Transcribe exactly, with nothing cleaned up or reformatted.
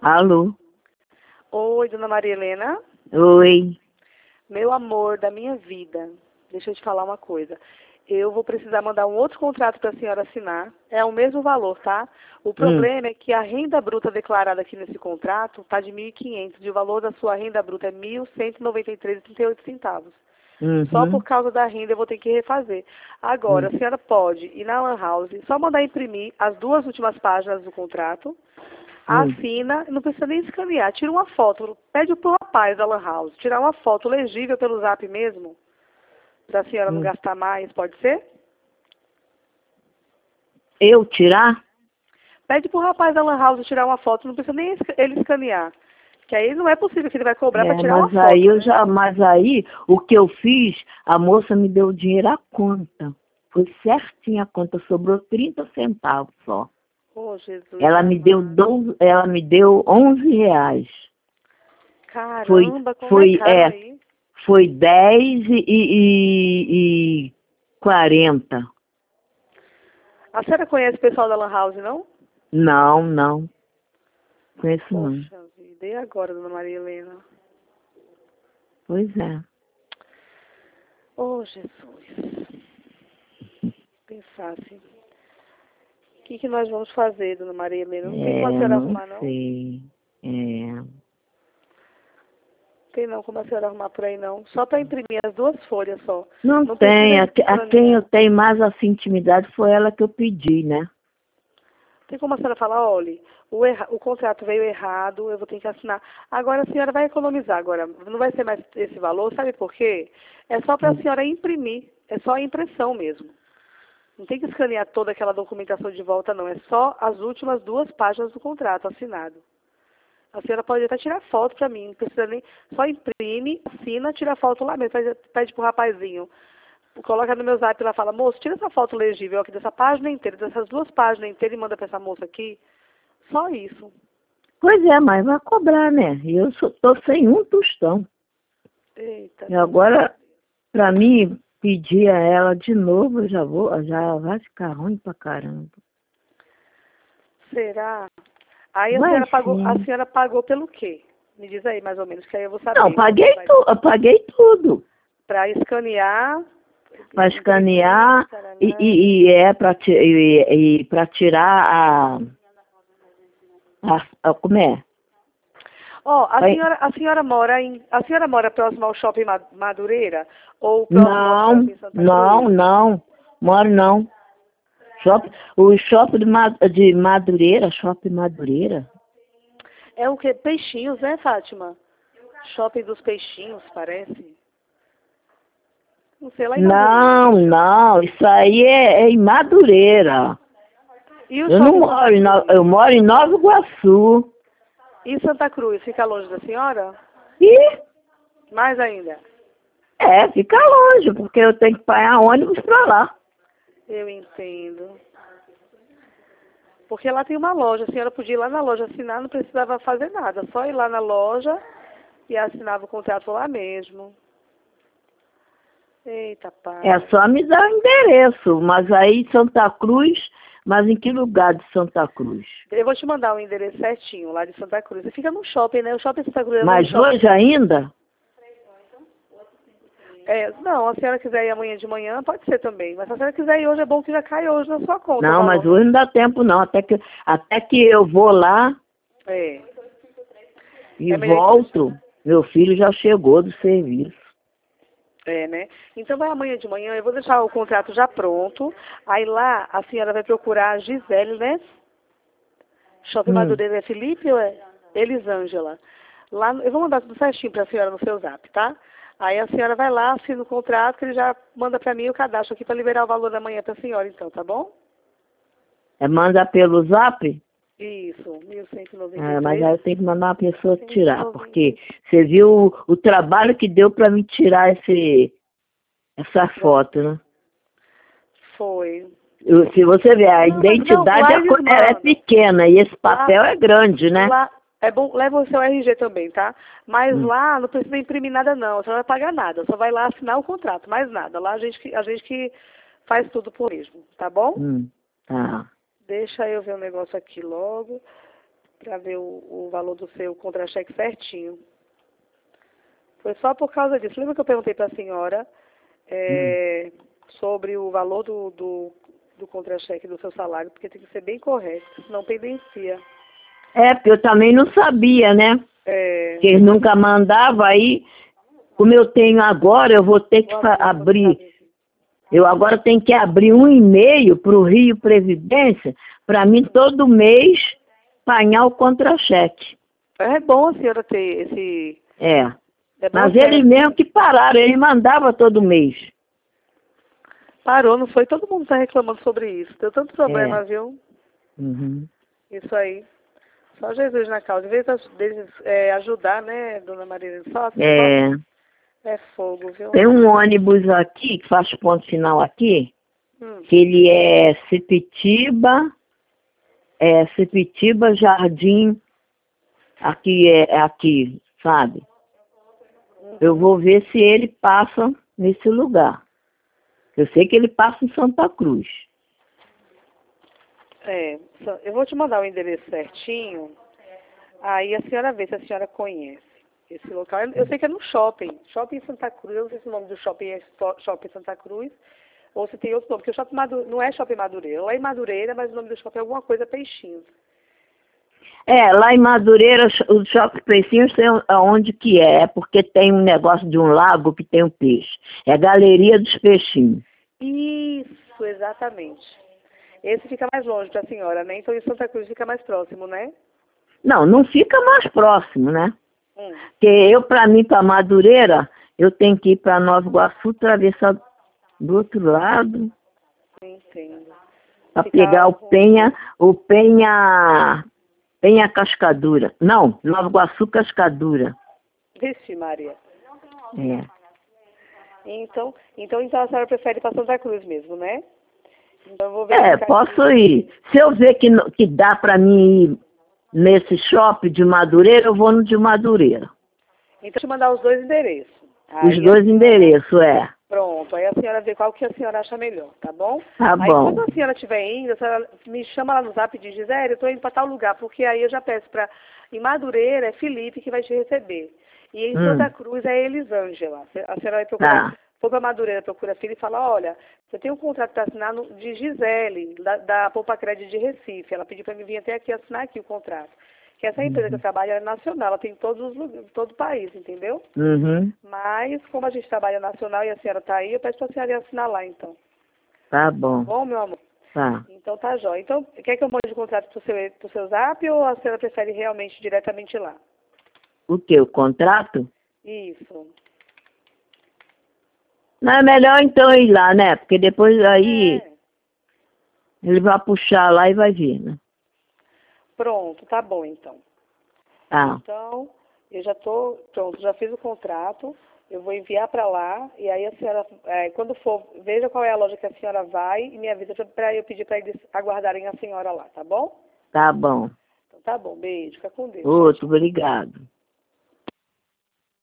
Alô? Oi, dona Maria Helena. Oi. Meu amor da minha vida, deixa eu te falar uma coisa. Eu vou precisar mandar um outro contrato para a senhora assinar. É o mesmo valor, tá? O problema Hum. é que a renda bruta declarada aqui nesse contrato está de mil e quinhentos e o valor da sua renda bruta é mil cento e noventa e três reais e trinta e oito centavos. Só Uhum. por causa da renda eu vou ter que refazer. Agora, Hum. a senhora pode ir na Lan House, só mandar imprimir as duas últimas páginas do contrato, Hum. assina, não precisa nem escanear, tira uma foto, pede pro rapaz da Lan House tirar uma foto legível pelo zap mesmo, para a senhora não Hum. gastar mais, pode ser? Eu tirar? Pede pro rapaz da Lan House tirar uma foto, não precisa nem esca- ele escanear. Que aí não é possível que ele vai cobrar para É, tirar uma mas aí foto, eu né? já, mas aí o que eu fiz, a moça me deu o dinheiro à conta. Foi certinho a conta, sobrou trinta centavos só. Oh, Jesus Ela me deu amado. doze, ela me deu onze reais. Foi, Caramba, como é foi, caro é, aí. foi dez e, e, e quarenta. A senhora conhece o pessoal da Lan House, não? Não, não, conheço não. Poxa vida, e agora, dona Maria Helena? Pois é. Oh, Jesus. Pensasse. O que, que nós vamos fazer, dona Maria Helena? Não tem como a É, senhora não arrumar, não? sei. É. Tem não como a senhora arrumar por aí, não. Só para imprimir as duas folhas só. Não Não tem. precisa A, que- a quem eu escanear. tenho mais assim, intimidade foi ela que eu pedi, né? Tem como a senhora falar, olha, o, erra, o contrato veio errado, eu vou ter que assinar. Agora a senhora vai economizar, agora não vai ser mais esse valor, sabe por quê? É só para a Hum. senhora imprimir, é só a impressão mesmo. Não tem que escanear toda aquela documentação de volta, não. É só as últimas duas páginas do contrato assinado. A senhora pode até tirar foto para mim, não precisa nem... Só imprime, assina, tira foto lá mesmo, pede, pede pro rapazinho. Coloca no meu zap e ela fala, moço, tira essa foto legível aqui dessa página inteira, dessas duas páginas inteiras e manda para essa moça aqui. Só isso. Pois é, mas vai cobrar, né? E eu só tô sem um tostão. Eita, E dona Maria. agora, pra mim, pedir a ela de novo, eu já vou, já vai ficar ruim pra caramba. Será? Aí a Vai senhora pagou, a sim. senhora pagou pelo quê? Me diz aí mais ou menos, que aí eu vou Não, saber quanto paguei vai. tudo, eu paguei tudo. Para escanear, Para imprimir, escanear e, taraná. e, e é para e, e para tirar a, a, a como é? Ó, a Vai- senhora, a senhora mora em, a senhora mora próximo ao Shopping Ma- Madureira ou próximo ao Não, Shopping Santa Cruz? não, não, moro não. Shopping, o shopping de, Ma- de Madureira, shopping Madureira. É o quê? Peixinhos, né, Fátima? Shopping dos Peixinhos, parece. Não sei, lá em Madureira. Não, não, isso aí é, é em Madureira. E o Eu não Shopping Santa moro em, No- Cruz? eu moro em Nova Iguaçu. E Santa Cruz, fica longe da senhora? E Mais ainda. é, fica longe, porque eu tenho que pagar ônibus para lá. Eu entendo. Porque lá tem uma loja, a senhora podia ir lá na loja assinar, não precisava fazer nada, só ir lá na loja e assinava o contrato lá mesmo. Eita, É pai. só me dar o endereço, mas aí Santa Cruz, mas em que lugar de Santa Cruz? Eu vou te mandar o endereço certinho lá de Santa Cruz. Você fica no shopping, né? O shopping Santa Cruz é um Mas shopping. hoje ainda? É, não, a senhora quiser ir amanhã de manhã, pode ser também. Mas se a senhora quiser ir hoje, é bom que já cai hoje na sua conta o Não, mas valor. hoje Não. não dá tempo não, até que, até que eu vou lá É. e É melhor. volto, meu filho já chegou do serviço. É, né? Então vai amanhã de manhã, eu vou deixar o contrato já pronto. Aí lá a senhora vai procurar a Gisele, né? Shopping Hum. Madureira é Felipe ou é Elisângela? Lá, no- eu vou mandar tudo certinho para a senhora no seu zap, tá? Aí a senhora vai lá, assina o contrato, que ele já manda para mim o cadastro aqui para liberar o valor da manhã para a senhora, então, tá bom? É mandar pelo zap? Isso, mil cento e noventa e É, mas três. aí eu tenho que mandar uma pessoa tirar, cento e noventa. porque você viu o, o trabalho que deu para me tirar esse, essa foto, né? Foi. Eu- se você ver, a Não, mas não, identidade lá é, co- eles ela é mandam. pequena e esse Lá, papel é grande, né? lá, é bom, leva o seu R G também, tá? Mas Hum, lá não precisa imprimir nada não, você não vai pagar nada, só vai lá assinar o contrato, mais nada. Lá a gente, que- a gente que faz tudo por mesmo, tá bom? hum, tá. Deixa eu ver um negócio aqui logo. para ver o, o valor do seu contra-cheque certinho. Foi só por causa disso. Lembra que eu perguntei para a senhora é, hum. sobre o valor do, do, do contra-cheque do seu salário, porque tem que ser bem correto, senão pendencia. É, porque eu também não sabia, né? É... Que eles nunca mandavam, aí, como eu tenho agora, eu vou ter que abrir. Eu agora tenho que abrir um e-mail para o Rio Previdência, para mim todo mês apanhar o contra-cheque. É bom a senhora ter esse... É. é Mas eles mesmo que pararam, eles mandavam todo mês. Parou, não foi? Todo mundo está reclamando sobre isso. Deu tanto problema, é. viu? Uhum. Isso aí. Só Jesus na causa. Em vez deles é, ajudar, né, dona Maria? Só, é. Só é fogo, viu? Tem um ônibus aqui, que faz ponto final aqui, hum. que ele é Sepitiba, é Sepitiba Jardim, aqui é aqui, sabe? Uhum. Eu vou ver se ele passa nesse lugar. Eu sei que ele passa em Santa Cruz. É, eu vou te mandar o endereço certinho, aí a senhora vê se a senhora conhece esse local. Eu sei que é no shopping, Shopping Santa Cruz, eu não sei se o nome do shopping é Shopping Santa Cruz, ou se tem outro nome, porque o shopping Madureira, não é Shopping Madureira, lá em Madureira, mas o nome do shopping é alguma coisa Peixinhos. É, lá em Madureira, o Shopping Peixinhos sei aonde que é, é porque tem um negócio de um lago que tem um peixe. É a Galeria dos Peixinhos. Isso, exatamente. Esse fica mais longe para a senhora, né? Então em Santa Cruz fica mais próximo, né? Não, não fica mais próximo, né? Hum. Porque eu, para mim, para Madureira, eu tenho que ir para Nova Iguaçu, atravessar do outro lado. Entendo. Para pegar o Penha, o Penha, Penha Cascadura. Não, Nova Iguaçu Cascadura. Vixe, Maria. É. Então, então, então a senhora prefere ir para Santa Cruz mesmo, né? Então, eu vou é, posso aqui. ir. Se eu ver que, que dá para mim ir nesse shopping de Madureira, eu vou no de Madureira. Então, te mandar os dois endereços. Os aí dois endereços, é. Pronto, aí a senhora vê qual que a senhora acha melhor, tá bom? Tá aí, bom. Quando a senhora estiver indo, a senhora me chama lá no zap e diz, Gisele, eu estou indo para tal lugar, porque aí eu já peço para... Em Madureira é Felipe que vai te receber. E em hum. Santa Cruz é Elisângela. A senhora vai procurar... Tá. For para Madureira, procura filho e fala, olha, você tem um contrato para assinar no, de Gisele, da, da Poupa Crédito de Recife. Ela pediu para mim vir até aqui assinar aqui o contrato. Que essa empresa uhum. que eu trabalho é nacional, ela tem em todos os, todo o país, entendeu? Uhum. Mas, como a gente trabalha nacional e a senhora está aí, eu peço para a senhora assinar lá, então. Tá bom. Tá bom, meu amor? Tá. Então tá jóia. Então, quer que eu mande o contrato para o seu, pro seu zap ou a senhora prefere realmente diretamente lá? O quê? O contrato? Isso. Não é melhor então ir lá, né? Porque depois aí é. ele vai puxar lá e vai vir, né? Pronto, tá bom então. Tá. Então, eu já tô, pronto, já fiz o contrato, eu vou enviar para lá, e aí a senhora, é, quando for, veja qual é a loja que a senhora vai e me avisa para eu pedir para eles aguardarem a senhora lá, tá bom? Tá bom. Então tá bom, beijo, fica com Deus. Outro, obrigado.